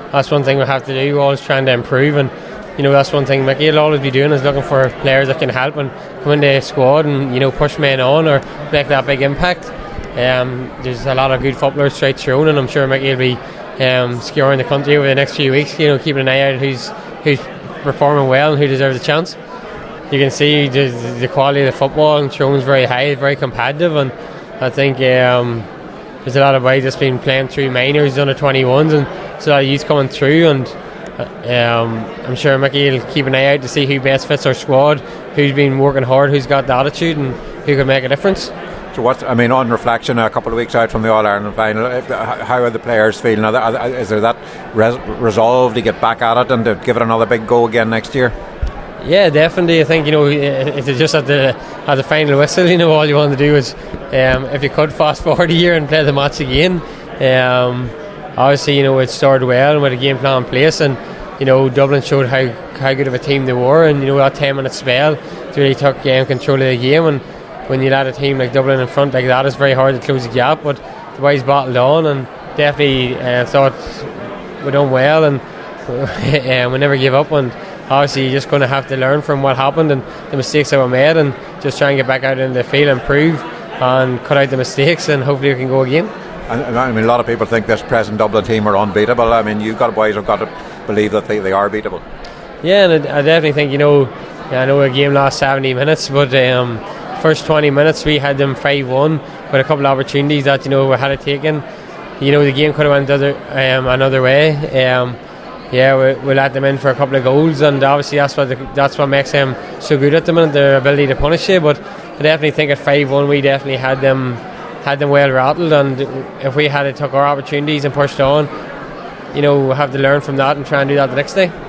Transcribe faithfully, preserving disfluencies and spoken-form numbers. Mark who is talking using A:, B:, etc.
A: that's one thing we have to do. We're always trying to improve, and you know that's one thing Mickey will always be doing, is looking for players that can help and come into the squad and you know push men on or make that big impact. Um, there's a lot of good footballers straight through, and I'm sure Mickey will be um, scouring the country over the next few weeks. You know, keeping an eye out who's who's performing well and who deserves a chance. You can see the, the quality of the football and Tyrone's very high, very competitive, and I think um, there's a lot of boys that's been playing through minors, under twenty-ones, and so a lot of youth coming through, and um, I'm sure Mickey will keep an eye out to see who best fits our squad, who's been working hard, who's got the attitude, and who can make a difference.
B: So what, I mean, on reflection, a couple of weeks out from the All-Ireland final, how are the players feeling? Is there that res- resolve to get back at it and to give it another big go again next year?
A: Yeah, definitely. I think, you know, it's just at the at the final whistle, you know, all you want to do is, um, if you could fast forward a year and play the match again. Um, obviously, you know, it started well and with a game plan in place, and you know, Dublin showed how, how good of a team they were, and you know, that ten minute spell, they really took um, control of the game. And when you let a team like Dublin in front like that, it's very hard to close the gap, but the boys battled on and definitely uh, thought we done well, and uh, we never gave up. And obviously you're just going to have to learn from what happened and the mistakes that were made, and just try and get back out in the field, improve and cut out the mistakes, and hopefully we can go again.
B: And, I mean, a lot of people think this present Dublin team are unbeatable. I mean, you've got boys who've got to believe that they, they are beatable. Yeah,
A: and I, I definitely think, you know, I know a game last seventy minutes, but um, first twenty minutes we had them five one with a couple of opportunities that, you know, we had it taken. You know, the game could have went other, um, another way. Um, yeah, we, we let them in for a couple of goals, and obviously that's what the, that's what makes them so good at the minute, their ability to punish you. But I definitely think at five one we definitely had them had them well rattled, and if we had took our opportunities and pushed on, you know, we'll have to learn from that and try and do that the next day.